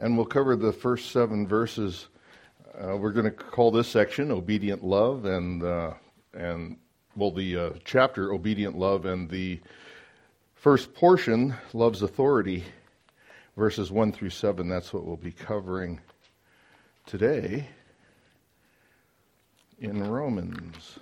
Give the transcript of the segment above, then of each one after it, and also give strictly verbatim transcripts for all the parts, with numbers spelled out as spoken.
and we'll cover the first seven verses. Uh, we're going to call this section Obedient Love, and, uh, and well, the uh, chapter Obedient Love, and the first portion, Love's Authority, verses one through seven. That's what we'll be covering today in Romans.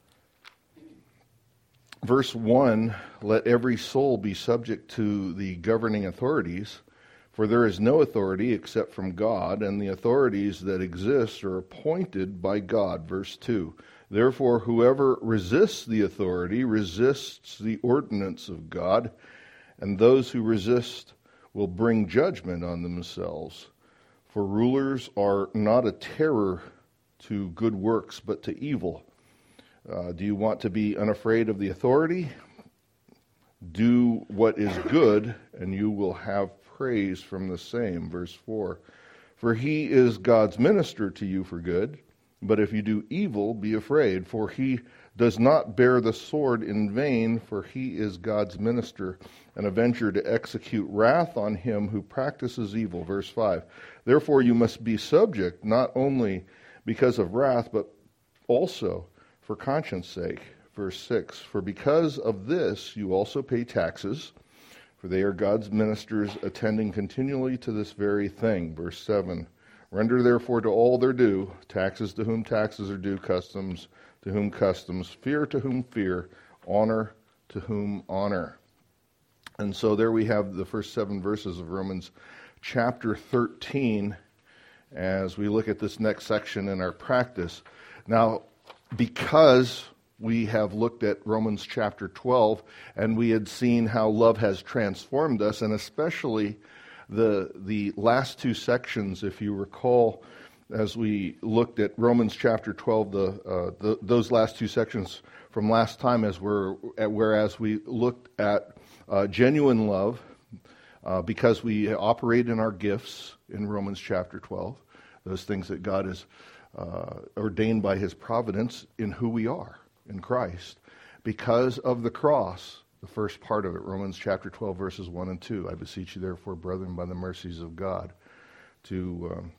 Verse one, let every soul be subject to the governing authorities, for there is no authority except from God, and the authorities that exist are appointed by God. Verse two, therefore whoever resists the authority resists the ordinance of God, and those who resist will bring judgment on themselves. For rulers are not a terror to good works, but to evil. Uh, do you want to be unafraid of the authority? Do what is good, and you will have praise from the same. Verse four, for he is God's minister to you for good, but if you do evil, be afraid, for he does not bear the sword in vain, for he is God's minister, an avenger to execute wrath on him who practices evil. Verse five, therefore you must be subject, not only because of wrath, but also for conscience sake. Verse six, for because of this you also pay taxes, for they are God's ministers, attending continually to this very thing. Verse seven, render therefore to all their due, taxes to whom taxes are due, customs to whom customs, fear to whom fear, honor to whom honor. And so there we have the first seven verses of Romans chapter thirteen as we look at this next section in our practice. Now, because we have looked at Romans chapter twelve, and we had seen how love has transformed us, and especially the the last two sections, if you recall, as we looked at Romans chapter twelve, the, uh, the those last two sections from last time, as we're at, whereas we looked at uh, genuine love, uh, because we operate in our gifts in Romans chapter twelve, those things that God has uh, ordained by His providence in who we are in Christ, because of the cross. The first part of it, Romans chapter twelve, verses one and two. I beseech you, therefore, brethren, by the mercies of God, to um,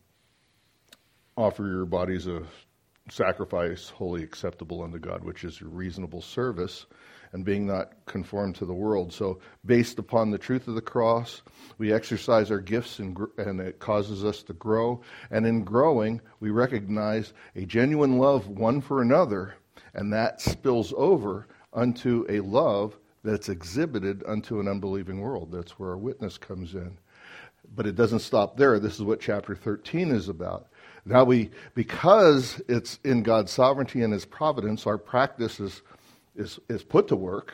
offer your bodies a sacrifice wholly acceptable unto God, which is your reasonable service, and being not conformed to the world. So, based upon the truth of the cross, we exercise our gifts, and, and it causes us to grow. And in growing, we recognize a genuine love one for another, and that spills over unto a love that's exhibited unto an unbelieving world. That's where our witness comes in. But it doesn't stop there. This is what chapter thirteen is about. Now we, because it's in God's sovereignty and His providence, our practice is, is, is put to work.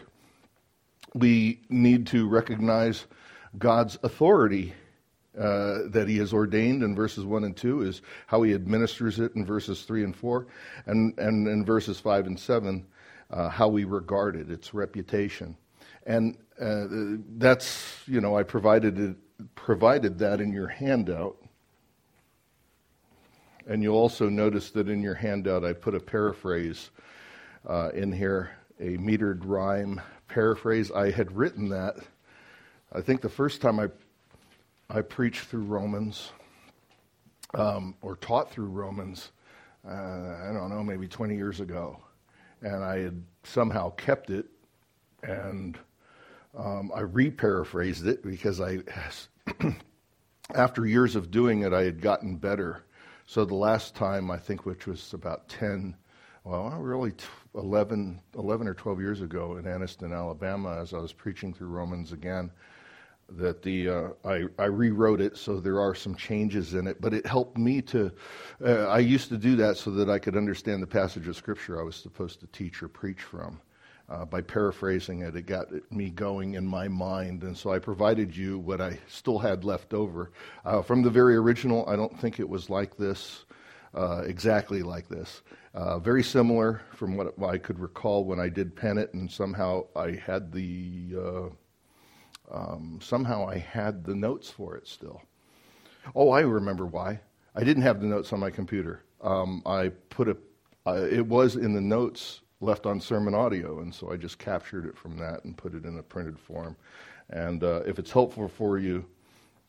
We need to recognize God's authority uh, that He has ordained in verses one and two, is how He administers it in verses three and four, and, and in verses five and seven, Uh, how we regard it, its reputation. And uh, that's, you know, I provided it, provided that in your handout. And you'll also notice that in your handout I put a paraphrase uh, in here, a metered rhyme paraphrase. I had written that, I think the first time I, I preached through Romans, um, or taught through Romans, uh, I don't know, maybe twenty years ago. And I had somehow kept it, and um, I re-paraphrased it because I, after years of doing it, I had gotten better. So the last time, I think, which was about ten, well, really eleven, eleven or twelve years ago in Anniston, Alabama, as I was preaching through Romans again, that the uh, I, I rewrote it, so there are some changes in it, but it helped me to, uh, I used to do that so that I could understand the passage of Scripture I was supposed to teach or preach from. Uh, by paraphrasing it, it got me going in my mind, and so I provided you what I still had left over. Uh, from the very original, I don't think it was like this, uh, exactly like this. Uh, very similar from what I could recall when I did pen it, and somehow I had the... Uh, Um, somehow I had the notes for it still. Oh, I remember why. I didn't have the notes on my computer. Um, I put a, uh, it was in the notes left on Sermon Audio, and so I just captured it from that and put it in a printed form. And uh, if it's helpful for you,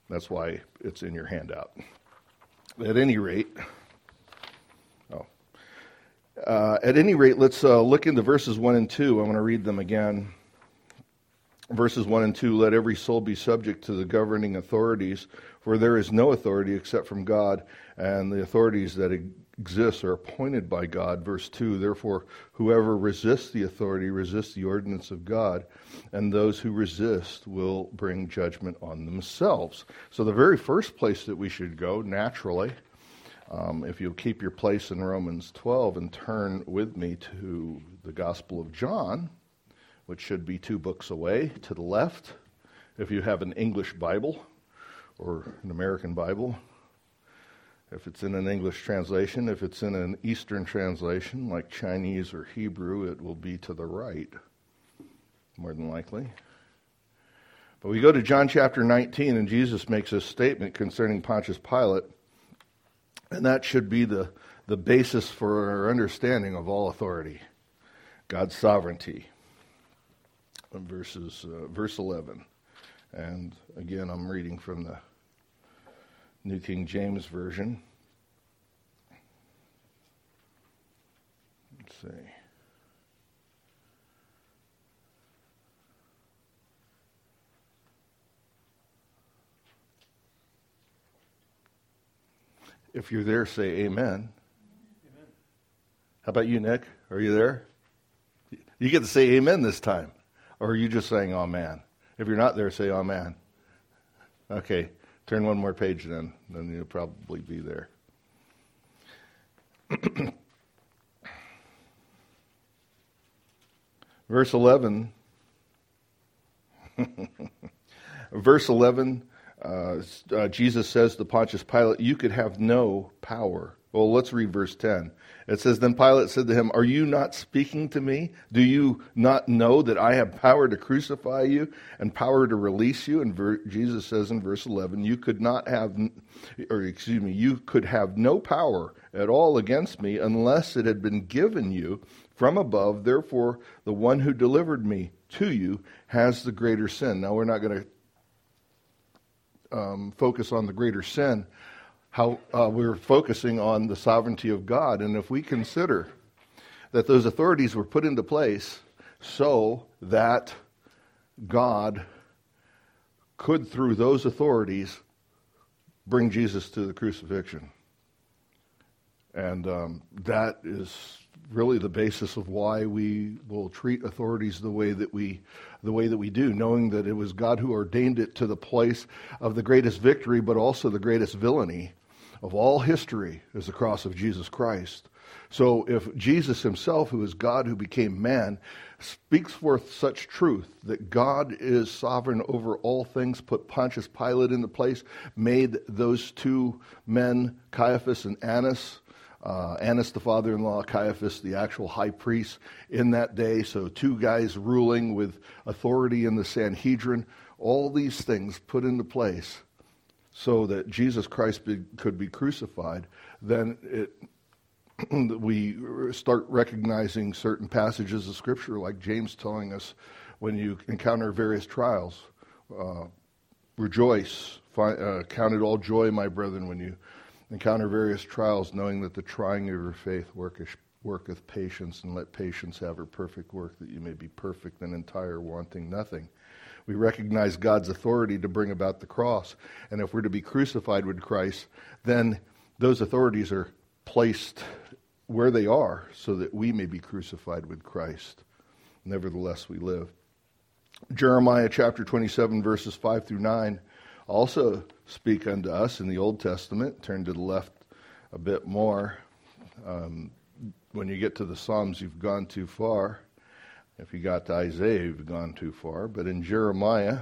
That's why it's in your handout. At any rate, oh, uh, at any rate, let's uh, look into verses one and two. I'm going to read them again. Verses one and two, let every soul be subject to the governing authorities, for there is no authority except from God, and the authorities that exist are appointed by God. Verse two, therefore, whoever resists the authority resists the ordinance of God, and those who resist will bring judgment on themselves. So the very first place that we should go, naturally, um, if you'll keep your place in Romans twelve and turn with me to the Gospel of John, which should be two books away to the left, if you have an English Bible or an American Bible. If it's in an English translation, if it's in an Eastern translation, like Chinese or Hebrew, it will be to the right, more than likely. But we go to John chapter nineteen, and Jesus makes a statement concerning Pontius Pilate, and that should be the, the basis for our understanding of all authority, God's sovereignty. Verses, uh, verse eleven. And again, I'm reading from the New King James Version. Let's see. If you're there, say amen. Amen. How about you, Nick? Are you there? You get to say amen this time. Or are you just saying amen? If you're not there, say amen. Okay, turn one more page then. Then you'll probably be there. Verse eleven. Verse eleven, uh, uh, Jesus says to Pontius Pilate, you could have no power. Well, let's read verse ten. It says, then Pilate said to him, are you not speaking to me? Do you not know that I have power to crucify you and power to release you? And ver- Jesus says in verse eleven, you could not have, or excuse me, you could have no power at all against me unless it had been given you from above. Therefore, the one who delivered me to you has the greater sin. Now, we're not going to um, focus on the greater sin. How uh, we're focusing on the sovereignty of God. And if we consider that those authorities were put into place so that God could, through those authorities, bring Jesus to the crucifixion. And um, that is really the basis of why we will treat authorities the way that we the way that we do, knowing that it was God who ordained it to the place of the greatest victory, but also the greatest villainy of all history is the cross of Jesus Christ. So if Jesus himself, who is God who became man, speaks forth such truth that God is sovereign over all things, put Pontius Pilate into place, made those two men, Caiaphas and Annas, uh, Annas the father-in-law, Caiaphas the actual high priest in that day, so two guys ruling with authority in the Sanhedrin, all these things put into place so that Jesus Christ be, could be crucified, then it, we start recognizing certain passages of Scripture, like James telling us, when you encounter various trials, uh, rejoice, find, uh, count it all joy, my brethren, when you encounter various trials, knowing that the trying of your faith worketh, worketh patience, and let patience have her perfect work, that you may be perfect and entire, wanting nothing. We recognize God's authority to bring about the cross. And if we're to be crucified with Christ, then those authorities are placed where they are so that we may be crucified with Christ. Nevertheless, we live. Jeremiah chapter twenty-seven, verses five through nine also speak unto us in the Old Testament. Turn to the left a bit more. Um, when you get to the Psalms, you've gone too far. If you got to Isaiah, you've gone too far. But in Jeremiah,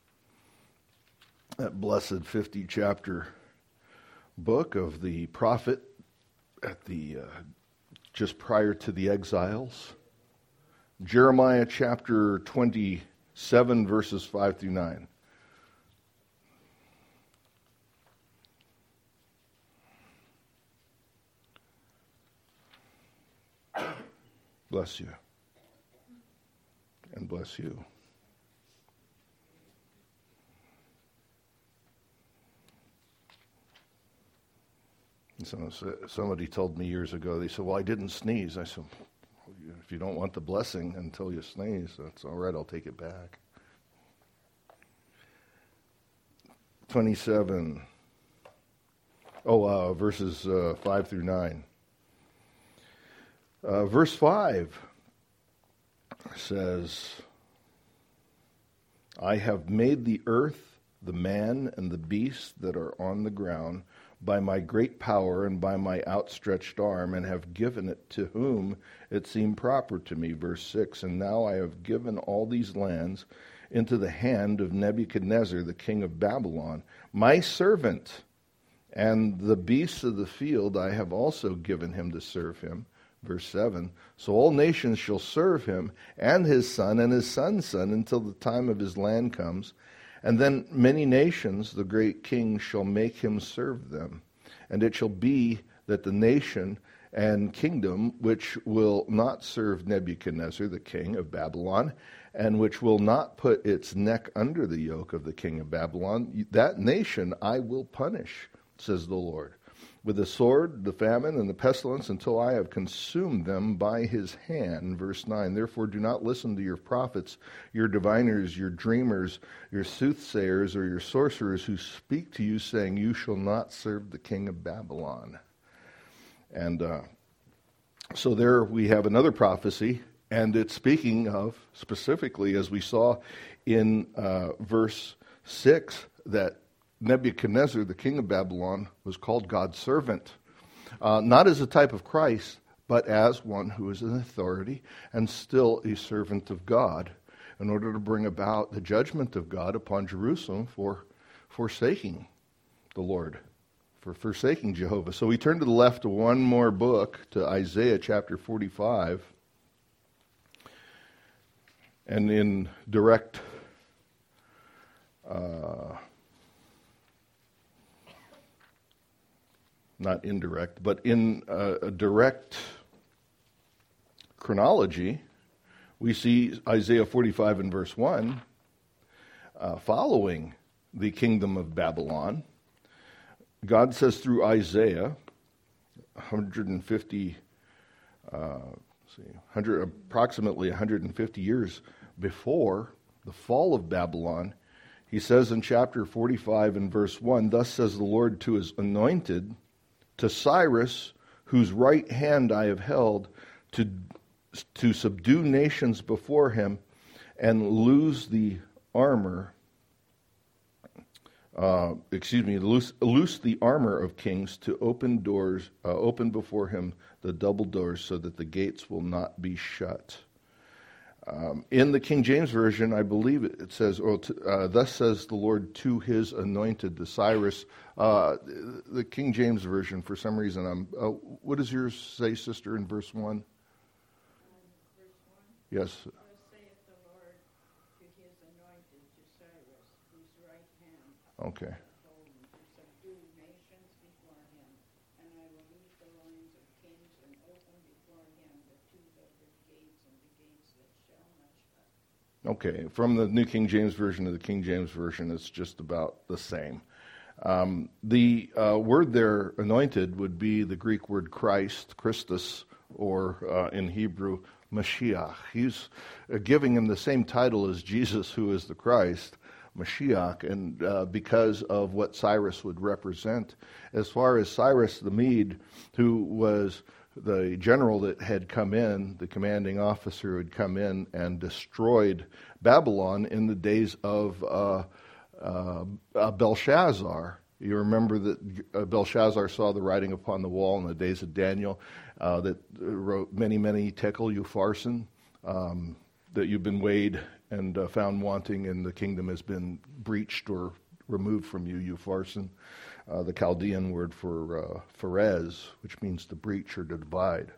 that blessed fifty chapter book of the prophet at the uh, just prior to the exiles, Jeremiah chapter twenty-seven, verses five through nine. Bless you. And bless you. So somebody told me years ago, they said, well, I didn't sneeze. I said, if you don't want the blessing until you sneeze, that's all right, I'll take it back. twenty-seven. Oh, uh, verses uh, five through nine. Uh, verse five says, I have made the earth, the man, and the beast that are on the ground by my great power and by my outstretched arm, and have given it to whom it seemed proper to me. Verse six, and now I have given all these lands into the hand of Nebuchadnezzar, the king of Babylon, my servant, and the beasts of the field I have also given him to serve him. Verse seven, so all nations shall serve him, and his son, and his son's son, until the time of his land comes. And then many nations, the great king, shall make him serve them. And it shall be that the nation and kingdom which will not serve Nebuchadnezzar, the king of Babylon, and which will not put its neck under the yoke of the king of Babylon, that nation I will punish, says the Lord, with the sword, the famine, and the pestilence, until I have consumed them by his hand. Verse nine, therefore do not listen to your prophets, your diviners, your dreamers, your soothsayers, or your sorcerers who speak to you, saying, you shall not serve the king of Babylon. And uh, so there we have another prophecy, and it's speaking of, specifically, as we saw in uh, verse six, that Nebuchadnezzar, the king of Babylon, was called God's servant, uh, not as a type of Christ, but as one who is an authority and still a servant of God, in order to bring about the judgment of God upon Jerusalem for forsaking the Lord, for forsaking Jehovah. So we turn to the left to one more book, to Isaiah chapter forty-five, and in direct uh, not indirect, but in uh, a direct chronology, we see Isaiah forty-five and verse one, uh, following the kingdom of Babylon. God says through Isaiah, one hundred fifty, uh, see, one hundred, approximately one hundred fifty years before the fall of Babylon, he says in chapter forty-five and verse one, thus says the Lord to his anointed, to Cyrus, whose right hand I have held, to to subdue nations before him and lose the armor, uh, excuse me, loose, loose the armor of kings, to open doors, uh, open before him the double doors, so that the gates will not be shut. Um, in the King James Version, I believe it says, oh, to, uh, thus says the Lord to his anointed, to Cyrus. Uh, the King James Version, for some reason, I'm, uh, what does yours say, sister, in verse one? Um, verse one? Yes. Thus saith the Lord to his anointed, to Cyrus, whose right hand okay. told him to subdue nations before him, and I will loose the loins of kings and open before him the two-legged gates and the gates that shall not shut. Okay, from the New King James Version to the King James Version, it's just about the same. Um, the uh, word there, anointed, would be the Greek word Christ, Christus, or uh, in Hebrew, Mashiach. He's uh, giving him the same title as Jesus, who is the Christ, Mashiach, and uh, because of what Cyrus would represent. As far as Cyrus the Mede, who was the general that had come in, the commanding officer who had come in and destroyed Babylon in the days of uh, uh, uh, Belshazzar. You remember that uh, Belshazzar saw the writing upon the wall in the days of Daniel uh, that wrote, many, many tekel upharsin, um, that you've been weighed and uh, found wanting, and the kingdom has been breached or removed from you, upharsin. Uh, the Chaldean word for uh, pharez, which means to breach or to divide.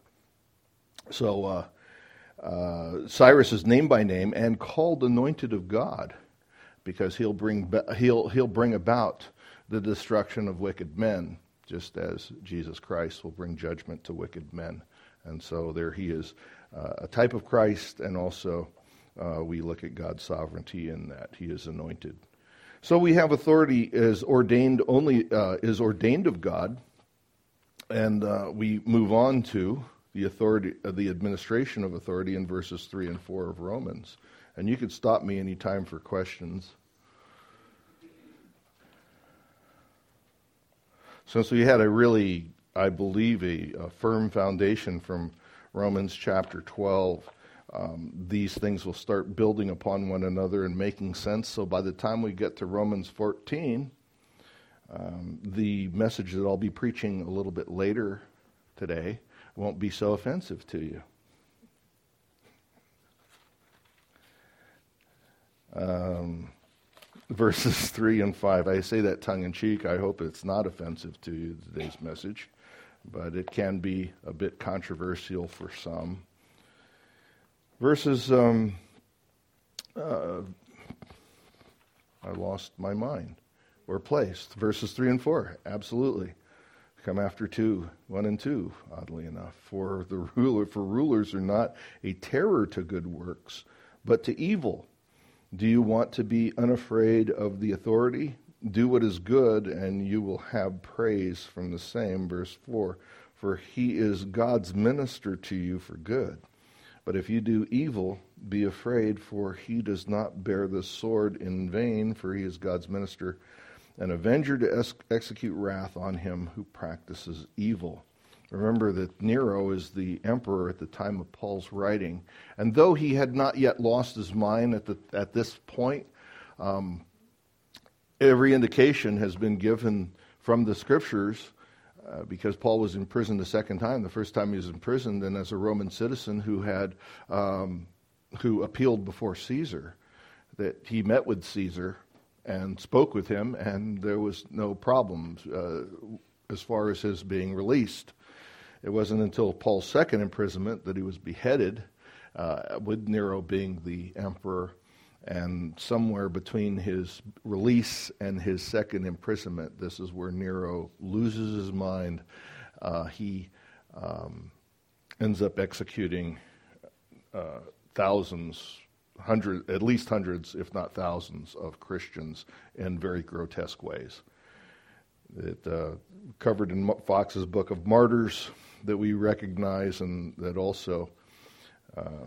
So uh, uh, Cyrus is named by name and called anointed of God, because he'll bring he'll he'll bring about the destruction of wicked men, just as Jesus Christ will bring judgment to wicked men. And so there he is, uh, a type of Christ, and also uh, we look at God's sovereignty in that he is anointed. So we have authority is ordained only uh, is ordained of God, And uh, we move on to the authority, uh, the administration of authority in verses three and four of Romans. And you could stop me anytime for questions. Since we had a really, I believe, a, a firm foundation from Romans chapter twelve, um, these things will start building upon one another and making sense. So by the time we get to Romans fourteen, um, the message that I'll be preaching a little bit later today won't be so offensive to you. Um, verses three and five. I say that tongue-in-cheek. I hope it's not offensive to you, today's message, but it can be a bit controversial for some. Verses, um, uh, I lost my mind. Or placed. Verses three and four, absolutely. Come after two, one and two, oddly enough. For the ruler, for rulers are not a terror to good works, but to evil. Do you want to be unafraid of the authority? Do what is good, and you will have praise from the same. Verse four, for he is God's minister to you for good. But if you do evil, be afraid, for he does not bear the sword in vain, for he is God's minister, an avenger to ex- execute wrath on him who practices evil. Remember that Nero is the emperor at the time of Paul's writing. And though he had not yet lost his mind at the at this point, um, every indication has been given from the scriptures, uh, because Paul was imprisoned the second time. The first time he was imprisoned, and as a Roman citizen who had um, who appealed before Caesar, that he met with Caesar and spoke with him, and there was no problems uh, as far as his being released. It wasn't until Paul's second imprisonment that he was beheaded, uh, with Nero being the emperor, and somewhere between his release and his second imprisonment, this is where Nero loses his mind. Uh, he um, ends up executing uh, thousands Hundred, at least hundreds, if not thousands, of Christians in very grotesque ways. It uh, covered in Fox's Book of Martyrs that we recognize, and that also uh,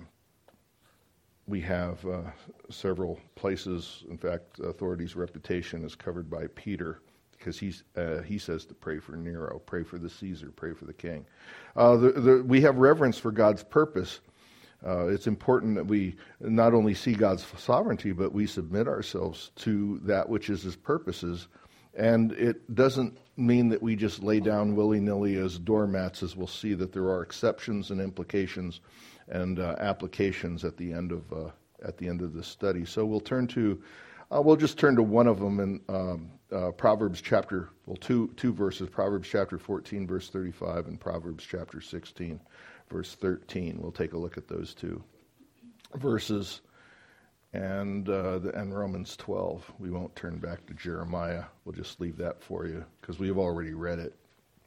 we have uh, several places. In fact, authority's reputation is covered by Peter, because he's, uh, he says to pray for Nero, pray for the Caesar, pray for the king. Uh, the, the, we have reverence for God's purpose. Uh, it's important that we not only see God's sovereignty, but we submit ourselves to that which is his purposes. And it doesn't mean that we just lay down willy-nilly as doormats, as we'll see that there are exceptions and implications and uh, applications at the end of uh, at the end of this study. So we'll turn to, uh, we'll just turn to one of them in um, uh, Proverbs chapter, well, two two verses, Proverbs chapter fourteen, verse thirty-five, and Proverbs chapter sixteen. Verse thirteen. We'll take a look at those two verses, and uh, the, and Romans twelve. We won't turn back to Jeremiah. We'll just leave that for you because we've already read it.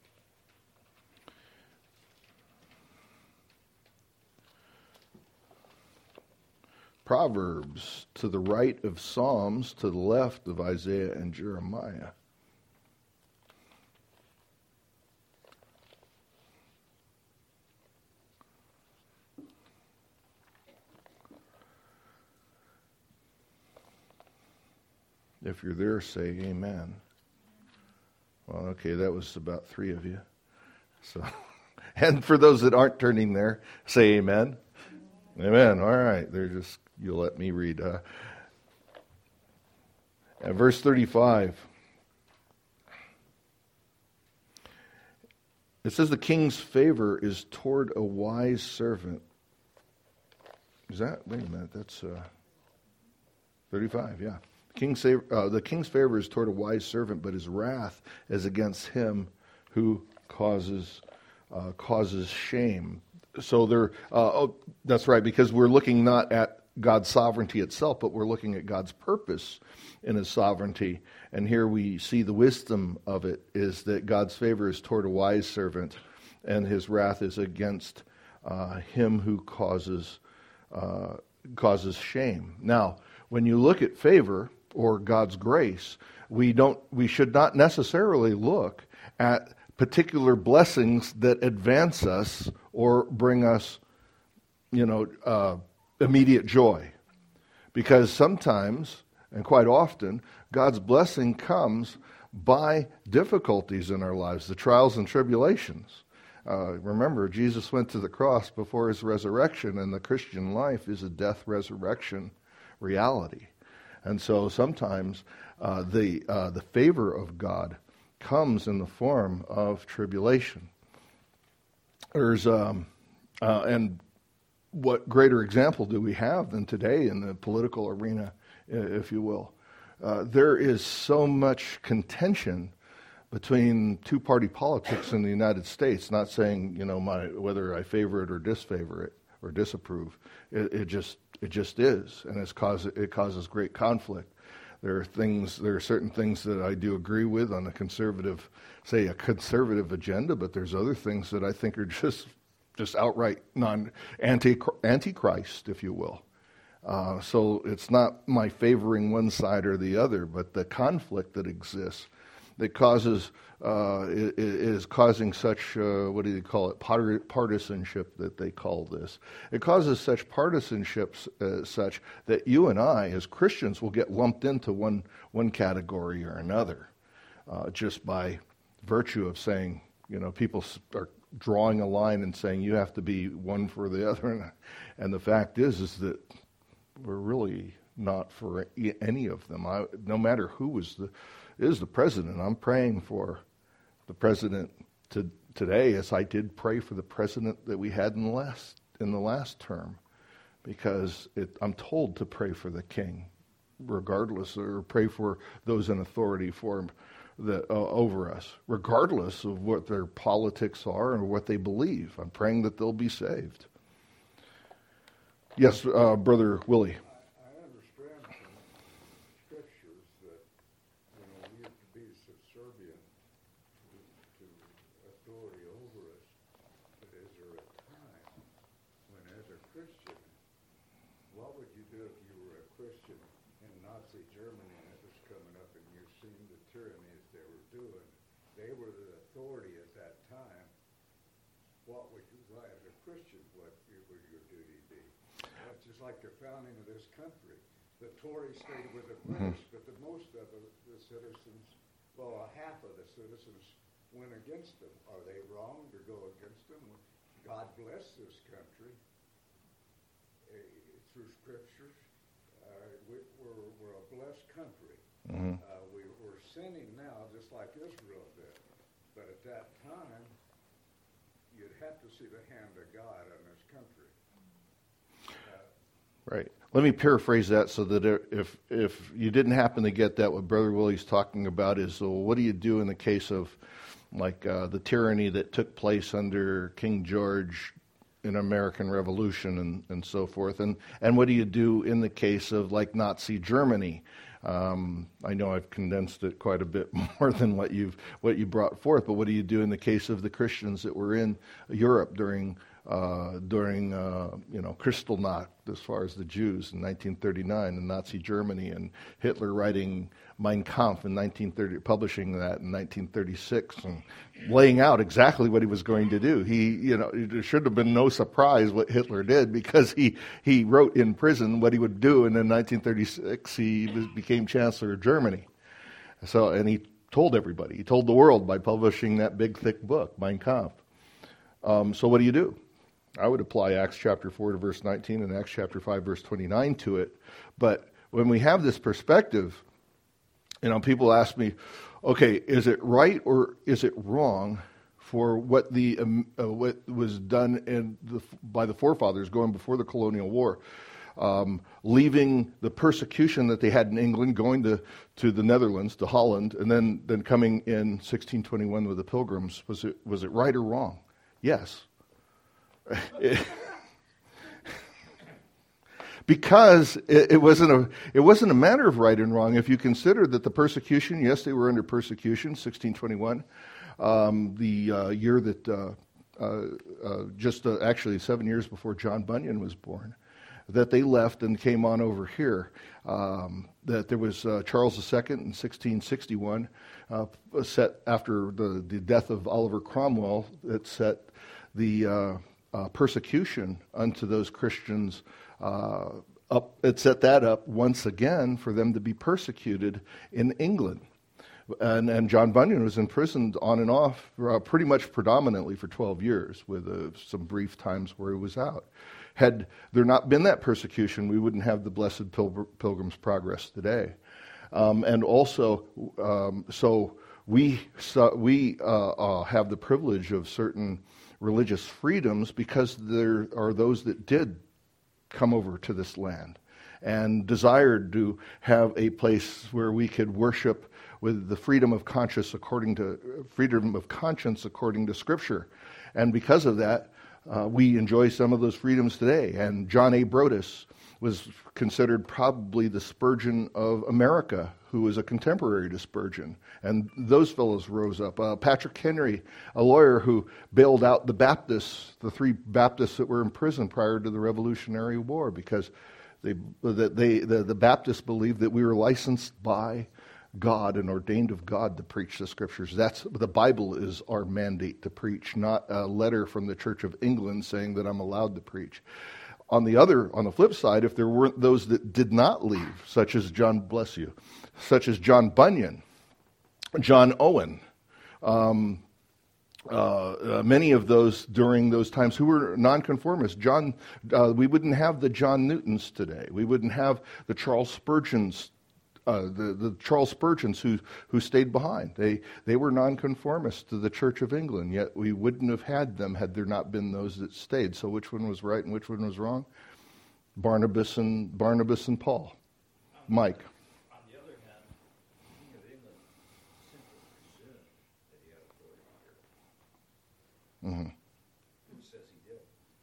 Proverbs, to the right of Psalms, to the left of Isaiah and Jeremiah. If you're there, say amen. Well, okay, that was about three of you. So, and for those that aren't turning there, say amen. Amen. All right, they're just, you'll let me read. Uh, at verse thirty-five. It says the king's favor is toward a wise servant. Is that, wait a minute, that's uh, thirty-five, yeah. King's, uh, the king's favor is toward a wise servant, but his wrath is against him who causes uh, causes shame. So there, uh, oh, that's right, because we're looking not at God's sovereignty itself, but we're looking at God's purpose in his sovereignty. And here we see the wisdom of it is that God's favor is toward a wise servant, and his wrath is against uh, him who causes uh, causes shame. Now, when you look at favor or God's grace, we don't we should not necessarily look at particular blessings that advance us or bring us, you know, uh, immediate joy. Because sometimes, and quite often, God's blessing comes by difficulties in our lives, the trials and tribulations. Uh, remember, Jesus went to the cross before his resurrection, and the Christian life is a death-resurrection reality. And so sometimes uh, the uh, the favor of God comes in the form of tribulation. There's um, uh, and what greater example do we have than today in the political arena, if you will? Uh, there is so much contention between two-party politics in the United States. Not saying, you know, my whether I favor it or disfavor it or disapprove. It, it just it just is, and it's cause it causes great conflict. There are things, there are certain things that I do agree with on a conservative, say a conservative agenda, but there's other things that I think are just just outright non anti antichrist, if you will. Uh, so it's not my favoring one side or the other, but the conflict that exists that causes uh, is causing such uh, what do you call it partisanship that they call this. It causes such partisanships uh, such that you and I as Christians will get lumped into one one category or another, uh, just by virtue of saying, you know, people are drawing a line and saying you have to be one for the other, and the fact is is that we're really not for any of them. I, no matter who is the is the president, I'm praying for the president to, today, as I did pray for the president that we had in the last in the last term, because it, I'm told to pray for the king, regardless, or pray for those in authority for the uh, over us, regardless of what their politics are or what they believe. I'm praying that they'll be saved. Yes, uh, Brother Willie. I understand from scriptures that, you know, we have to be subservient to, to authority over us. But is there a time when, as a Christian, what would you do if you were a Christian in Nazi Germany and it was coming up and you've seen the tyrannies they were doing? They were the authority at that time. What would you, as a Christian, what would your duty be? That's just like the founding of this country. The Tories stayed with the British, but the most of the, the citizens, well, a half of the citizens went against them. Are they wrong to go against them? God bless this country uh, through scriptures. Uh, we, we're, we're a blessed country. Mm-hmm. Uh, we, we're sinning now, just like Israel did. But at that time, you'd have to see the hand of God on this country. Right. Let me paraphrase that so that if if you didn't happen to get that, what Brother Willie's talking about is, so what do you do in the case of like uh, the tyranny that took place under King George in American Revolution and, and so forth, and and what do you do in the case of like Nazi Germany? Um, I know I've condensed it quite a bit more than what you've what you brought forth, but what do you do in the case of the Christians that were in Europe during uh, during uh, you know Kristallnacht, as far as the Jews in nineteen thirty-nine, in Nazi Germany, and Hitler writing Mein Kampf in nineteen thirty, publishing that in nineteen thirty-six, and laying out exactly what he was going to do. He, you know, it should have been no surprise what Hitler did, because he, he wrote in prison what he would do, and in nineteen thirty-six he was, became Chancellor of Germany. So, and he told everybody, he told the world by publishing that big thick book, Mein Kampf. Um, so what do you do? I would apply Acts chapter four to verse nineteen and Acts chapter five verse twenty-nine to it. But when we have this perspective, you know, people ask me, okay, is it right or is it wrong for what the um, uh, what was done in the, by the forefathers going before the colonial war, um, leaving the persecution that they had in England, going to, to the Netherlands, to Holland, and then, then coming in sixteen twenty-one with the Pilgrims? Was it was it right or wrong? Yes. Because it, it wasn't a it wasn't a matter of right and wrong. If you consider that the persecution, yes, they were under persecution, sixteen twenty-one, um, the uh, year that uh, uh, uh, just uh, actually seven years before John Bunyan was born. that they left and came on over here. Um, that there was uh, Charles the Second in sixteen sixty-one, uh, set after the, the death of Oliver Cromwell, that set the uh, uh, persecution unto those Christians uh, up. It set that up once again for them to be persecuted in England. And, and John Bunyan was imprisoned on and off uh, pretty much predominantly for twelve years, with uh, some brief times where he was out. Had there not been that persecution, we wouldn't have the Blessed Pil- Pilgrim's Progress today. Um, and also, um, so we so we uh, uh, have the privilege of certain religious freedoms because there are those that did come over to this land and desired to have a place where we could worship with the freedom of conscience according to freedom of conscience according to Scripture. And because of that, Uh, we enjoy some of those freedoms today. And John A. Brodus was considered probably the Spurgeon of America, who was a contemporary to Spurgeon. And those fellows rose up. Uh, Patrick Henry, a lawyer who bailed out the Baptists, the three Baptists that were in prison prior to the Revolutionary War, because they, that they, the, the Baptists believed that we were licensed by God and ordained of God to preach the Scriptures. That's the Bible is our mandate to preach, not a letter from the Church of England saying that I'm allowed to preach. On the other, on the flip side, if there weren't those that did not leave, such as John, bless you, such as John Bunyan, John Owen, um, uh, uh, many of those during those times who were nonconformists. John, uh, we wouldn't have the John Newtons today. We wouldn't have the Charles Spurgeons. Uh, the, the Charles Spurgeons who who stayed behind. They they were nonconformists to the Church of England, yet we wouldn't have had them had there not been those that stayed. So which one was right and which one was wrong? Barnabas and Barnabas and Paul. Mike. On the other hand, the King of England simply presumed that he had authority here. Mm-hmm. Who says he did?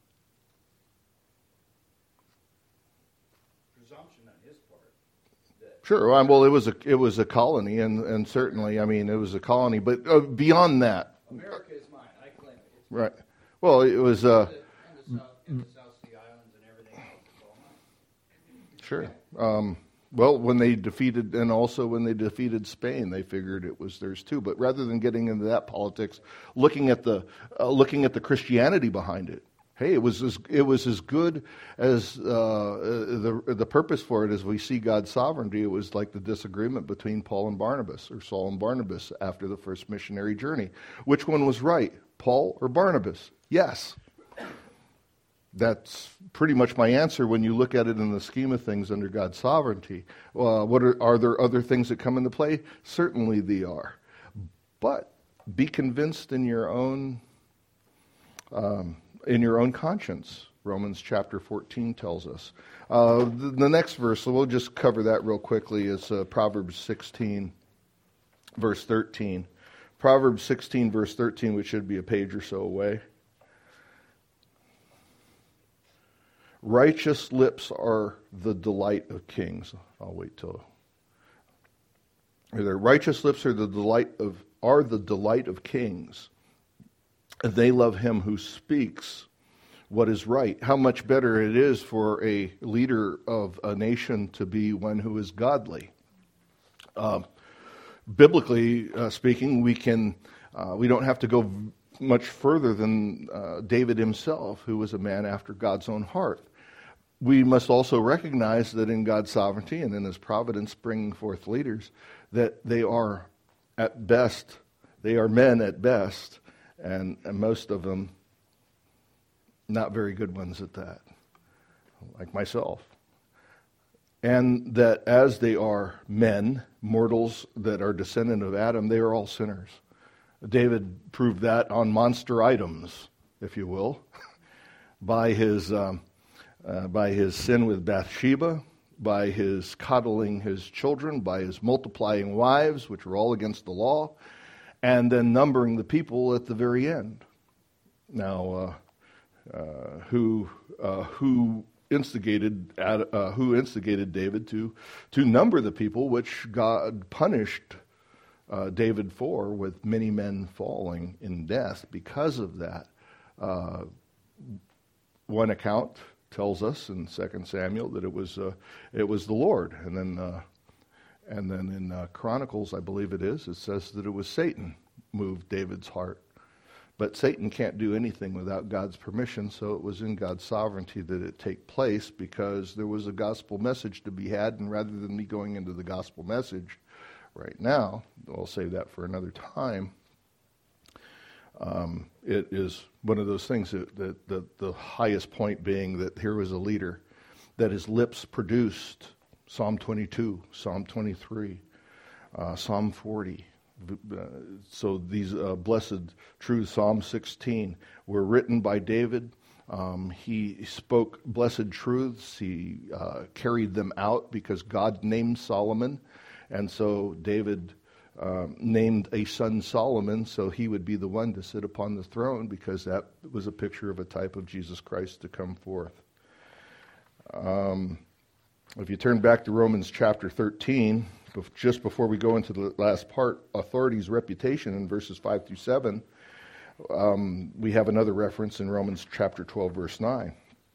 Presumption on his part. Sure. Well, it was a it was a colony, and, and certainly, I mean, it was a colony. But uh, beyond that, America is mine. I claim it. It's right? Well, it was. Uh, and the South, and the South Sea Islands and everything else is all mine. Sure. Um, well, when they defeated, and also when they defeated Spain, they figured it was theirs too. But rather than getting into that politics, looking at the uh, looking at the Christianity behind it. Hey, it was as it was as good as uh, the the purpose for it as we see God's sovereignty. It was like the disagreement between Paul and Barnabas, or Saul and Barnabas, after the first missionary journey. Which one was right, Paul or Barnabas? Yes. That's pretty much my answer when you look at it in the scheme of things under God's sovereignty. Uh, what are, are there other things that come into play? Certainly they are. But be convinced in your own... Um, in your own conscience, Romans chapter fourteen tells us. Uh, the, the next verse, so we'll just cover that real quickly, is uh, Proverbs sixteen, verse thirteen. Proverbs sixteen, verse thirteen, which should be a page or so away. Righteous lips are the delight of kings. I'll wait till... Their righteous lips are the delight of are the delight of kings. They love him who speaks what is right. How much better it is for a leader of a nation to be one who is godly. Uh, biblically uh, speaking, we can uh, we don't have to go much further than uh, David himself, who was a man after God's own heart. We must also recognize that in God's sovereignty and in his providence bringing forth leaders, that they are at best, they are men at best, And, and most of them, not very good ones at that, like myself. And that as they are men, mortals that are descendant of Adam, they are all sinners. David proved that on monster items, if you will, by his um, uh, by his sin with Bathsheba, by his coddling his children, by his multiplying wives, which were all against the law, and then numbering the people at the very end. Now, uh, uh, who uh, who instigated uh, who instigated David to to number the people, which God punished uh, David for, with many men falling in death because of that. Uh, one account tells us in Second Samuel that it was uh, it was the Lord, and then uh, and then in uh, Chronicles, I believe it is, it says that it was Satan moved David's heart. But Satan can't do anything without God's permission, so it was in God's sovereignty that it take place, because there was a gospel message to be had, and rather than me going into the gospel message right now, I'll save that for another time. Um, it is one of those things that, that, that the highest point being that here was a leader that his lips produced Psalm twenty-two, Psalm twenty-three, uh, Psalm forty. Uh, so these uh, blessed truths, Psalm sixteen, were written by David. Um, he spoke blessed truths. He uh, carried them out because God named Solomon. And so David uh, named a son Solomon, so he would be the one to sit upon the throne, because that was a picture of a type of Jesus Christ to come forth. Um, if you turn back to Romans chapter thirteen, just before we go into the last part, authority's reputation in verses five through seven, um, we have another reference in Romans chapter twelve, verse nine,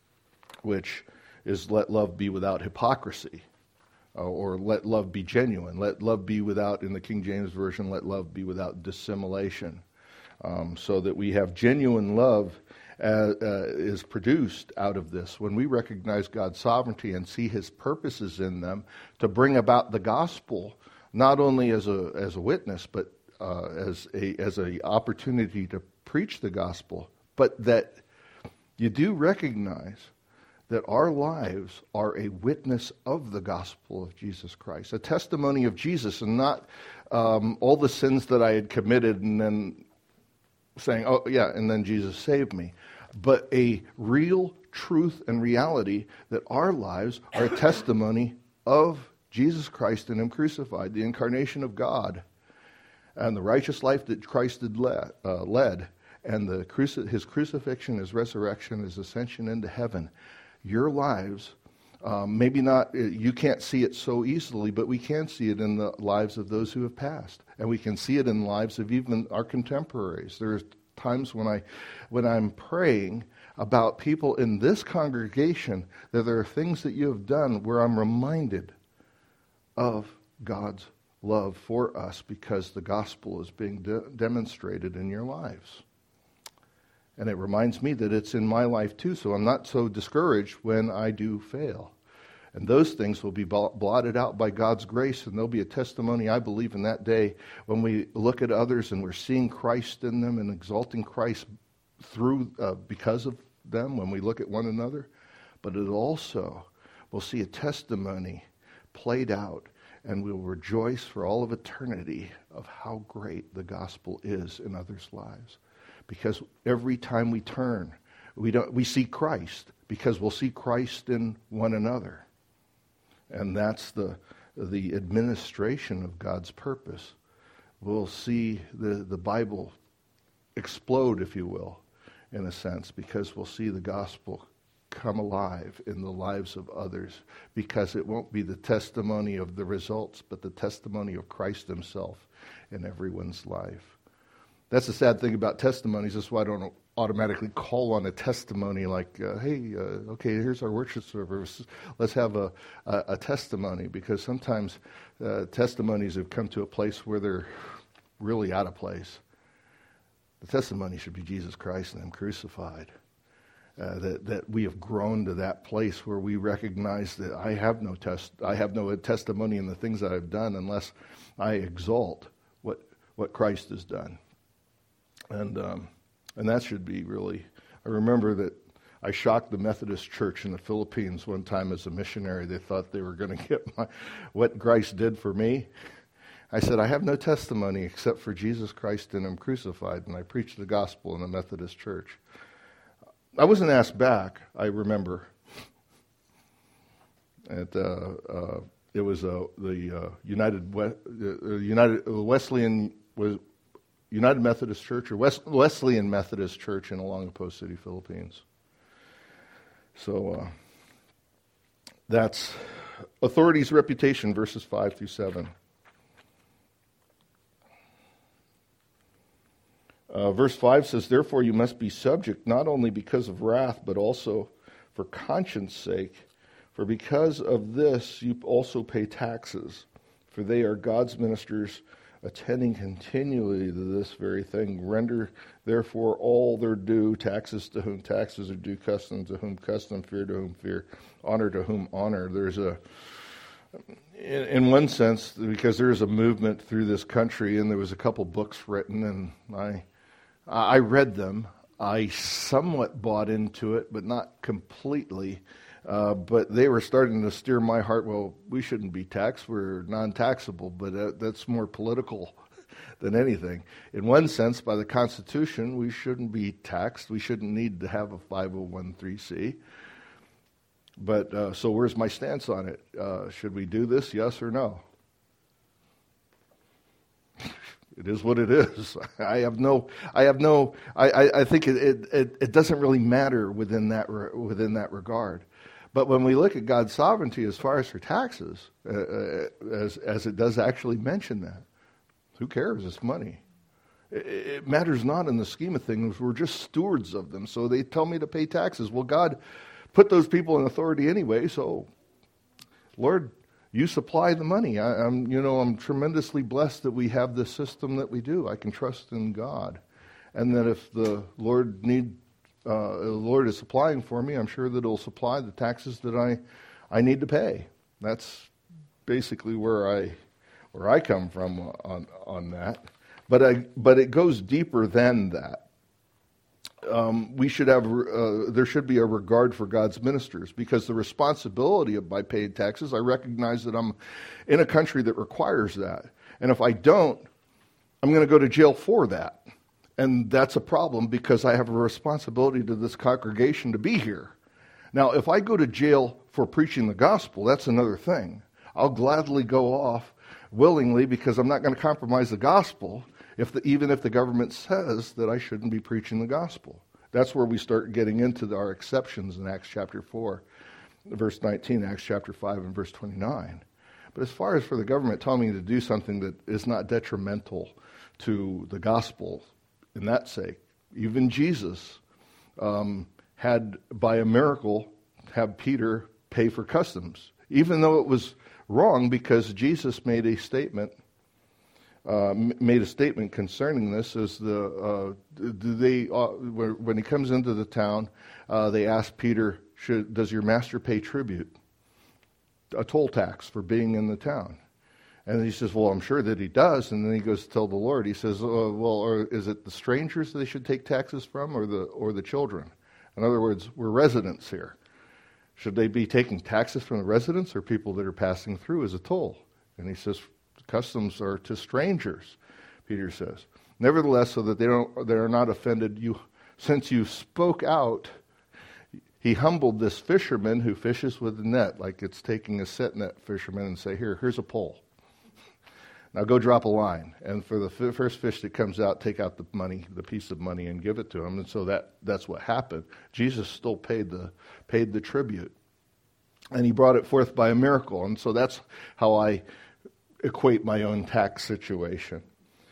which is let love be without hypocrisy, uh, or let love be genuine. Let love be without, in the King James Version, let love be without dissimulation, um, so that we have genuine love Uh, uh, is produced out of this when we recognize God's sovereignty and see His purposes in them to bring about the gospel, not only as a as a witness, but uh, as a as a opportunity to preach the gospel, but that you do recognize that our lives are a witness of the gospel of Jesus Christ, a testimony of Jesus, and not um, all the sins that I had committed and then saying, oh, yeah, and then Jesus saved me. But a real truth and reality that our lives are a testimony of Jesus Christ and Him crucified, the incarnation of God, and the righteous life that Christ had led, uh, led and the cruci- His crucifixion, His resurrection, His ascension into heaven. Your lives, um, maybe not, you can't see it so easily, but we can see it in the lives of those who have passed. And we can see it in the lives of even our contemporaries. There's times when I, when I'm praying about people in this congregation, that there are things that you have done where I'm reminded of God's love for us, because the gospel is being de- demonstrated in your lives. And it reminds me that it's in my life too, so I'm not so discouraged when I do fail. And those things will be blotted out by God's grace, and there'll be a testimony, I believe, in that day when we look at others and we're seeing Christ in them and exalting Christ through uh, because of them when we look at one another. But it also, we'll see a testimony played out, and we'll rejoice for all of eternity of how great the gospel is in others' lives. Because every time we turn, we don't we see Christ, because we'll see Christ in one another. And that's the the administration of God's purpose. We'll see the, the Bible explode, if you will, in a sense, because we'll see the gospel come alive in the lives of others, because it won't be the testimony of the results, but the testimony of Christ Himself in everyone's life. That's the sad thing about testimonies. That's why I don't automatically call on a testimony like, uh, hey, uh, okay, here's our worship service. Let's have a, a, a testimony, because sometimes uh, testimonies have come to a place where they're really out of place. The testimony should be Jesus Christ and Him crucified. Uh, that that we have grown to that place where we recognize that I have no test, I have no testimony in the things that I've done unless I exalt what what Christ has done. And um, and that should be really. I remember that I shocked the Methodist Church in the Philippines one time as a missionary. They thought they were going to get my, what Christ did for me. I said, I have no testimony except for Jesus Christ and Him crucified, and I preached the gospel in the Methodist Church. I wasn't asked back, I remember. At, uh, uh, it was uh, the uh, United we- uh, United Wesleyan was United Methodist Church or Wes- Wesleyan Methodist Church in Olongapo City, Philippines. So uh, that's authority's reputation, verses five through seven. Uh, verse five says, therefore you must be subject, not only because of wrath, but also for conscience sake, for because of this you also pay taxes, for they are God's ministers, attending continually to this very thing. Render therefore all their due, taxes to whom taxes are due, custom to whom custom, fear to whom fear, honor to whom honor. There's a, in, in one sense, because there's a movement through this country, and there was a couple books written, and I, I read them. I somewhat bought into it, but not completely. Uh, but they were starting to steer my heart. Well, we shouldn't be taxed. We're non-taxable, but uh, that's more political than anything. In one sense, by the Constitution, we shouldn't be taxed. We shouldn't need to have a five oh one c. But uh, so where's my stance on it? Uh, should we do this, yes or no? It is what it is. I have no. I have no. I, I, I think it, it, it doesn't really matter within that within that regard. But when we look at God's sovereignty as far as for taxes, uh, as as it does actually mention that, who cares? It's money. It, it matters not in the scheme of things. We're just stewards of them. So they tell me to pay taxes. Well, God put those people in authority anyway. So, Lord, you supply the money. I, I'm, you know, I'm tremendously blessed that we have this system that we do. I can trust in God, and that if the Lord need, uh, the Lord is supplying for me, I'm sure that He'll supply the taxes that I, I need to pay. That's basically where I, where I come from on on that. But I, but it goes deeper than that. Um, we should have, uh, there should be a regard for God's ministers, because the responsibility of my paid taxes, I recognize that I'm in a country that requires that. And if I don't, I'm going to go to jail for that. And that's a problem, because I have a responsibility to this congregation to be here. Now, if I go to jail for preaching the gospel, that's another thing. I'll gladly go off willingly, because I'm not going to compromise the gospel. If the, even if the government says that I shouldn't be preaching the gospel. That's where we start getting into the, our exceptions in Acts chapter four, verse nineteen, Acts chapter five, and verse twenty-nine. But as far as for the government telling me to do something that is not detrimental to the gospel, in that sake, even Jesus um, had, by a miracle, had Peter pay for customs, even though it was wrong, because Jesus made a statement Uh, made a statement concerning this. Is the uh, do they uh, when he comes into the town, uh, they ask Peter, "Should does your master pay tribute, a toll tax for being in the town?" And he says, "Well, I'm sure that he does." And then he goes to tell the Lord. He says, uh, "Well, or is it the strangers they should take taxes from, or the or the children?" In other words, we're residents here. Should they be taking taxes from the residents or people that are passing through as a toll? And he says, customs are to strangers, Peter says. Nevertheless, so that they don't they are not offended, you since you spoke out, he humbled this fisherman who fishes with a net, like it's taking a set net fisherman and say, here, here's a pole. Now go drop a line. And for the f- first fish that comes out, take out the money, the piece of money, and give it to him. And so that, that's what happened. Jesus still paid the paid the tribute. And he brought it forth by a miracle. And so that's how I equate my own tax situation.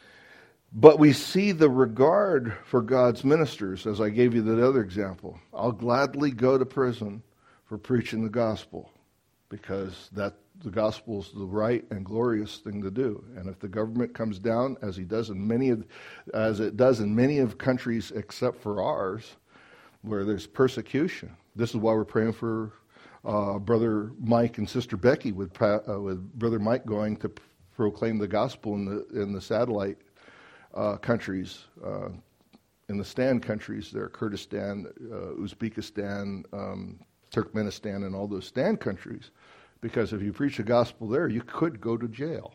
But we see the regard for God's ministers, as I gave you that other example. I'll gladly go to prison for preaching the gospel, because that the gospel is the right and glorious thing to do. And if the government comes down, as he does in many of, as it does in many of countries except for ours, where there's persecution. This is why we're praying for Uh, Brother Mike and Sister Becky, with uh, with Brother Mike going to proclaim the gospel in the in the satellite uh, countries, uh, in the stand countries there, Kurdistan, uh, Uzbekistan, um, Turkmenistan, and all those stand countries, because if you preach the gospel there, you could go to jail.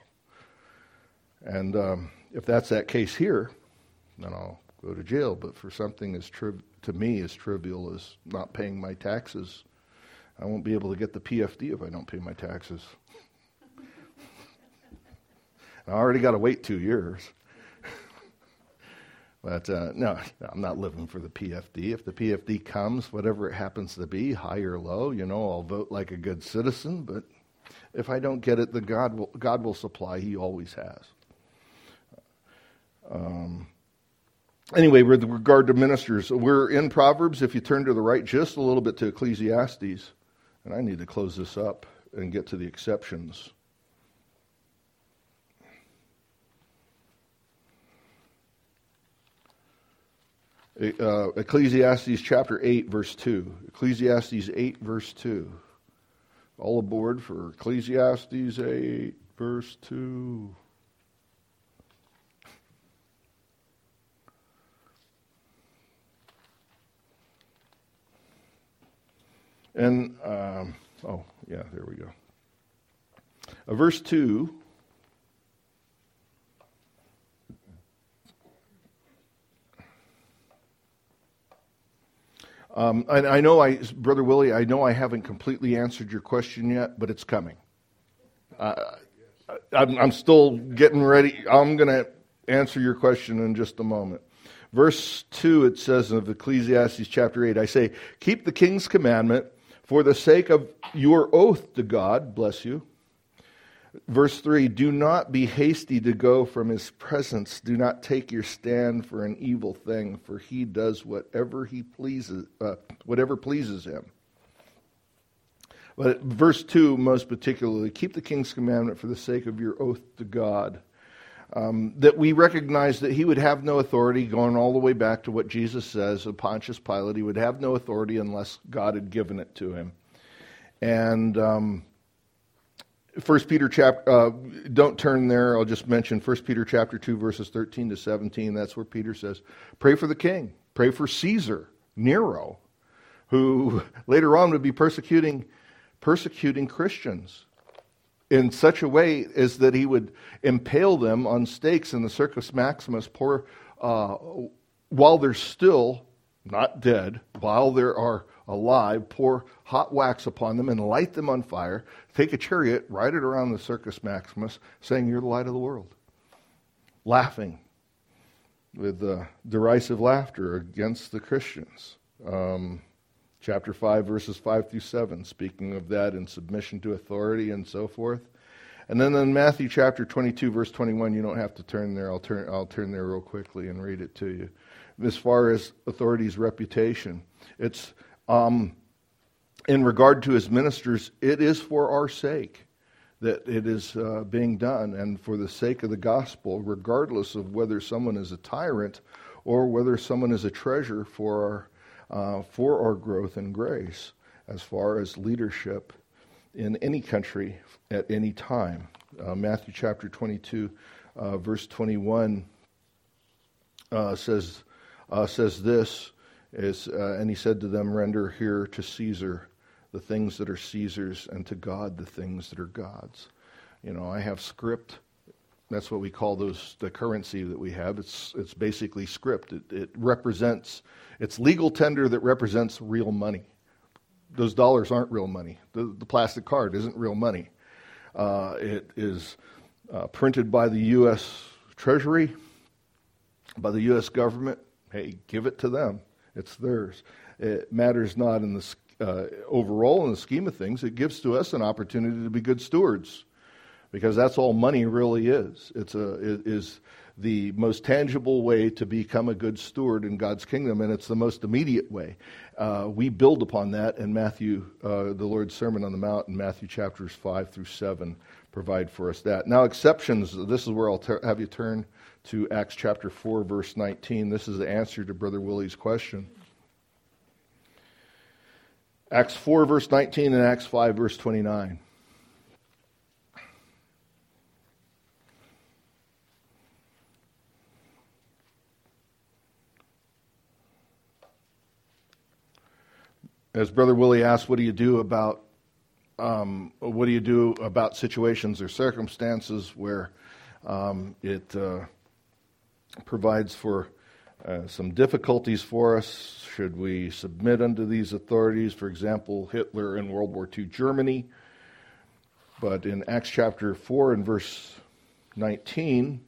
And um, if that's that case here, then I'll go to jail. But for something as tri- to me as trivial as not paying my taxes, I won't be able to get the P F D if I don't pay my taxes. I already got to wait two years. But uh, no, I'm not living for the P F D. If the P F D comes, whatever it happens to be, high or low, you know, I'll vote like a good citizen. But if I don't get it, the God will, God will supply. He always has. Um, anyway, with regard to ministers, we're in Proverbs. If you turn to the right just a little bit to Ecclesiastes, and I need to close this up and get to the exceptions. Uh, Ecclesiastes chapter eight, verse two. Ecclesiastes eight, verse two. All aboard for Ecclesiastes eight, verse two. And, um, oh, yeah, there we go. Uh, verse two. Um, and I know, I, Brother Willie, I know I haven't completely answered your question yet, but it's coming. Uh, I'm, I'm still getting ready. I'm going to answer your question in just a moment. Verse two, it says of Ecclesiastes chapter eight, I say, keep the king's commandment for the sake of your oath to God, bless you. Verse three, do not be hasty to go from his presence. Do not take your stand for an evil thing, for he does whatever he pleases, uh, whatever pleases him. But verse two, most particularly, keep the king's commandment for the sake of your oath to God. Um, that we recognize that he would have no authority, going all the way back to what Jesus says of Pontius Pilate. He would have no authority unless God had given it to him. And um, First Peter chapter, uh, don't turn there. I'll just mention First Peter chapter two, verses thirteen to seventeen. That's where Peter says, "Pray for the king. Pray for Caesar, Nero, who later on would be persecuting, persecuting Christians in such a way as that he would impale them on stakes in the Circus Maximus, pour, uh, while they're still not dead, while they are alive, pour hot wax upon them and light them on fire, take a chariot, ride it around the Circus Maximus, saying, 'You're the light of the world,' laughing with uh, derisive laughter against the Christians." Um, chapter five, verses five through seven, speaking of that in submission to authority and so forth. And then in Matthew chapter twenty-two, verse twenty-one, you don't have to turn there. I'll turn, I'll turn there real quickly and read it to you. As far as authority's reputation, it's um, in regard to his ministers, it is for our sake that it is uh, being done, and for the sake of the gospel, regardless of whether someone is a tyrant or whether someone is a treasure for our uh, for our growth and grace, as far as leadership in any country at any time. Uh, Matthew chapter twenty-two, uh, verse twenty-one uh, says uh, says this is, uh, and he said to them, "Render here to Caesar the things that are Caesar's, and to God the things that are God's." You know, I have script. That's what we call those, the currency that we have. It's it's basically script. It, it represents, it's legal tender that represents real money. Those dollars aren't real money. The, the plastic card isn't real money. Uh, it is uh, printed by the U S Treasury, by the U S government. Hey, give it to them. It's theirs. It matters not in the uh, overall in the scheme of things. It gives to us an opportunity to be good stewards, because that's all money really is. It's a it is the most tangible way to become a good steward in God's kingdom, and it's the most immediate way. Uh, we build upon that in Matthew, uh, the Lord's Sermon on the Mount, in Matthew chapters five through seven, provide for us that. Now, exceptions, this is where I'll ter- have you turn to Acts chapter four, verse nineteen. This is the answer to Brother Willie's question. Acts four, verse nineteen, and Acts five, verse twenty-nine. As Brother Willie asked, what do you do about um, what do you do about situations or circumstances where um, it uh, provides for uh, some difficulties for us? Should we submit unto these authorities? For example, Hitler in World War Two Germany. But in Acts chapter four and verse nineteen,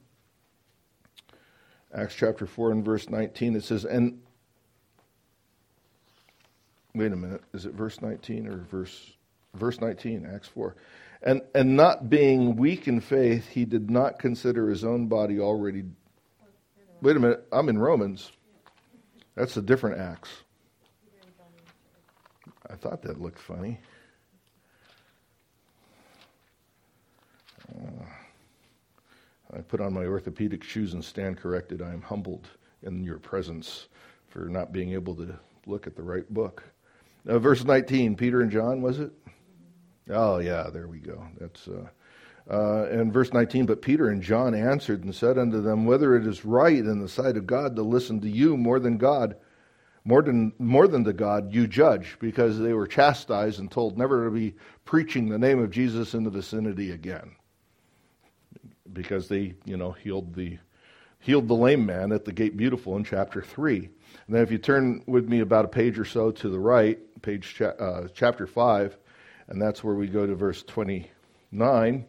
Acts chapter four and verse nineteen, it says, and Wait a minute, is it verse nineteen or verse verse nineteen, Acts four? And and not being weak in faith, he did not consider his own body already Wait a minute, I'm in Romans. That's a different Acts. I thought that looked funny. Uh, I put on my orthopedic shoes and stand corrected. I am humbled in your presence for not being able to look at the right book. Uh, verse nineteen, Peter and John, was it? Oh, yeah, there we go. That's uh, uh, and verse nineteen, but Peter and John answered and said unto them, whether it is right in the sight of God to listen to you more than God, more than more than to God, you judge, because they were chastised and told never to be preaching the name of Jesus in the vicinity again, because they, you know, healed the healed the lame man at the Gate Beautiful in chapter three. And then if you turn with me about a page or so to the right, page cha- uh, chapter five, and that's where we go to verse twenty-nine.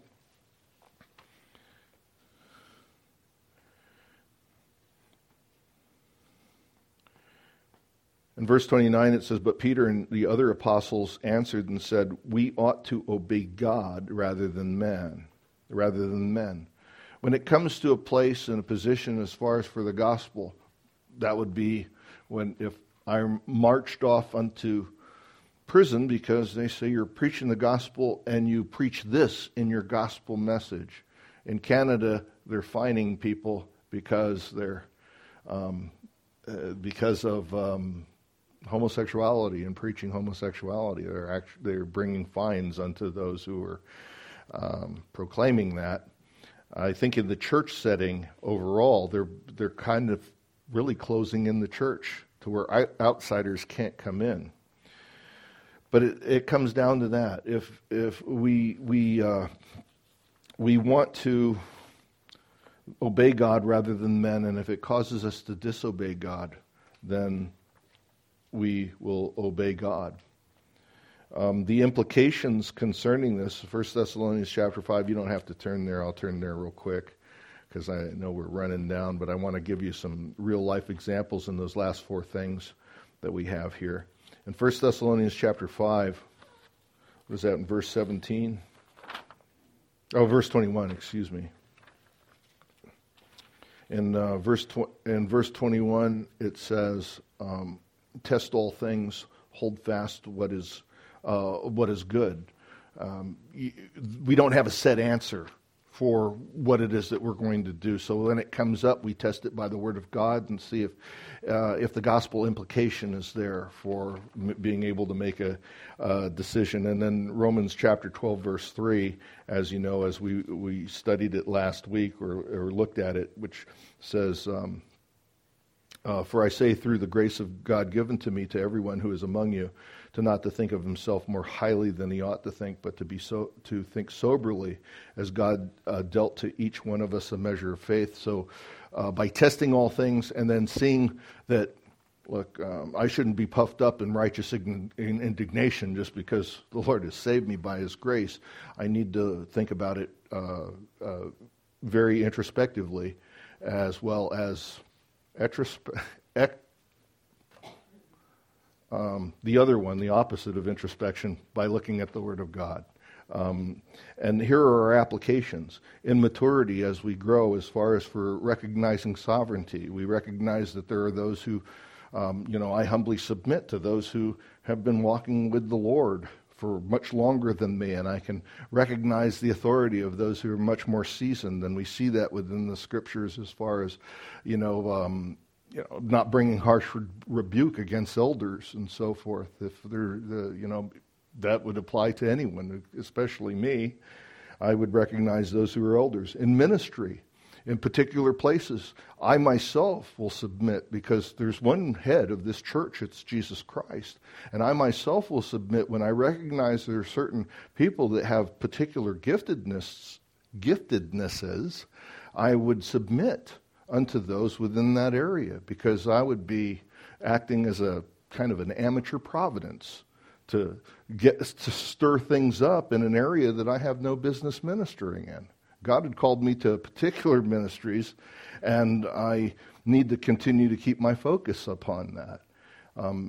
In verse twenty-nine it says, but Peter and the other apostles answered and said, we ought to obey God rather than man, rather than men. When it comes to a place and a position as far as for the gospel, that would be when if I'm marched off unto prison because they say you're preaching the gospel and you preach this in your gospel message. In Canada, they're fining people because they're um, uh, because of um, homosexuality and preaching homosexuality. They're actually they're bringing fines unto those who are um, proclaiming that. I think in the church setting overall, they're they're kind of really closing in the church to where outsiders can't come in. But it, it comes down to that. If if we we uh, we want to obey God rather than men, and if it causes us to disobey God, then we will obey God. Um, the implications concerning this, First Thessalonians chapter five, you don't have to turn there. I'll turn there real quick because I know we're running down, but I want to give you some real-life examples in those last four things that we have here. In First Thessalonians chapter five, what is that, in verse seventeen? Oh, verse twenty-one, excuse me. In, uh, verse, tw- in verse twenty-one, it says, um, test all things, hold fast what is uh, what is good. Um, we don't have a set answer for what it is that we're going to do. So when it comes up, we test it by the Word of God and see if uh, if the gospel implication is there for m- being able to make a, a decision. And then Romans chapter twelve, verse three, as you know, as we, we studied it last week or, or looked at it, which says, um, uh, for I say through the grace of God given to me to everyone who is among you, to not to think of himself more highly than he ought to think, but to be so to think soberly, as God uh, dealt to each one of us a measure of faith. So, uh, by testing all things and then seeing that, look, um, I shouldn't be puffed up in righteous indignation just because the Lord has saved me by His grace. I need to think about it uh, uh, very introspectively, as well as etrospe- ec- Um, the other one, the opposite of introspection, by looking at the Word of God. Um, and here are our applications. In maturity, as we grow, as far as for recognizing sovereignty, we recognize that there are those who, um, you know, I humbly submit to those who have been walking with the Lord for much longer than me, and I can recognize the authority of those who are much more seasoned, and we see that within the Scriptures as far as, you know, um, You know, not bringing harsh re- rebuke against elders and so forth. If they're, the, you know, that would apply to anyone, especially me. I would recognize those who are elders. In ministry, in particular places, I myself will submit, because there's one head of this church, it's Jesus Christ. And I myself will submit when I recognize there are certain people that have particular giftedness, giftednesses, I would submit unto those within that area, because I would be acting as a kind of an amateur providence to get to stir things up in an area that I have no business ministering in. God had called me to particular ministries, and I need to continue to keep my focus upon that. Um,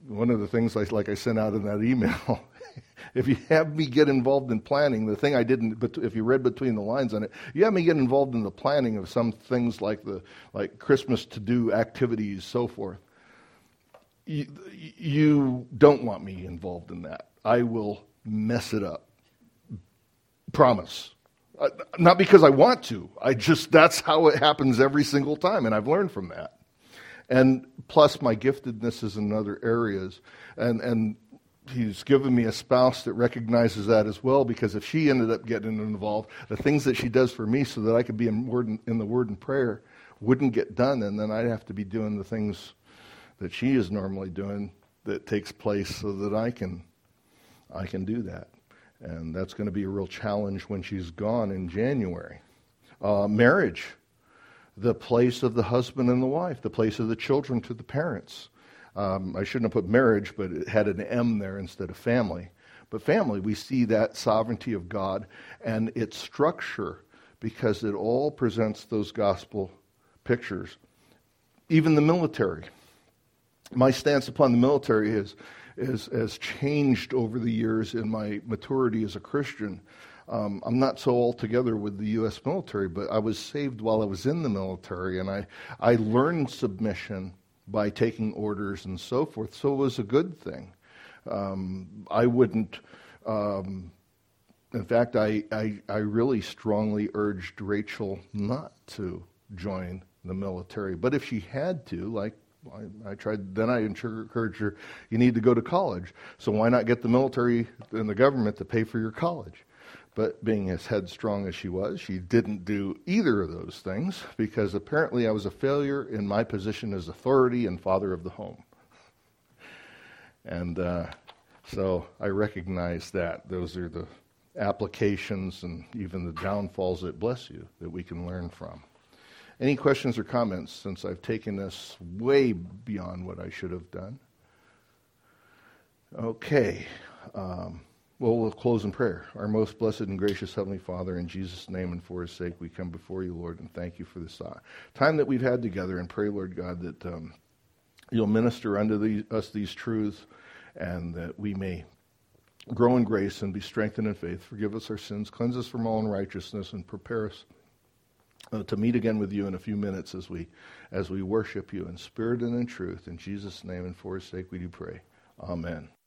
one of the things, I, like I sent out in that email, if you have me get involved in planning, the thing I didn't, but if you read between the lines on it, you have me get involved in the planning of some things like the like Christmas to-do activities, so forth. You, you don't want me involved in that. I will mess it up. Promise. Uh, not because I want to. I just, that's how it happens every single time, and I've learned from that. And plus my giftedness is in other areas. And, and he's given me a spouse that recognizes that as well, because if she ended up getting involved, the things that she does for me so that I could be in, word and, in the Word and prayer wouldn't get done, and then I'd have to be doing the things that she is normally doing that takes place so that I can I can do that. And that's going to be a real challenge when she's gone in January. Uh, marriage, the place of the husband and the wife, the place of the children to the parents. Um, I shouldn't have put marriage, but it had an M there instead of family. But family, we see that sovereignty of God and its structure, because it all presents those gospel pictures. Even the military. My stance upon the military is, is has changed over the years in my maturity as a Christian. Um, I'm not so altogether with the U S military, but I was saved while I was in the military, and I, I learned submission by taking orders and so forth, so it was a good thing. Um, I wouldn't, um, in fact, I, I, I really strongly urged Rachel not to join the military, but if she had to, like, I, I tried, then I encouraged her, you need to go to college. So why not get the military and the government to pay for your college? But being as headstrong as she was, she didn't do either of those things, because apparently I was a failure in my position as authority and father of the home. And uh, so I recognize that. Those are the applications and even the downfalls that bless you that we can learn from. Any questions or comments, since I've taken this way beyond what I should have done? Okay. Um, well, we'll close in prayer. Our most blessed and gracious Heavenly Father, in Jesus' name and for His sake, we come before you, Lord, and thank you for this uh, time that we've had together, and pray, Lord God, that um, you'll minister unto these, us these truths, and that we may grow in grace and be strengthened in faith. Forgive us our sins, cleanse us from all unrighteousness, and prepare us Uh, to meet again with you in a few minutes as we as we worship you in spirit and in truth. In Jesus' name and for His sake we do pray. Amen.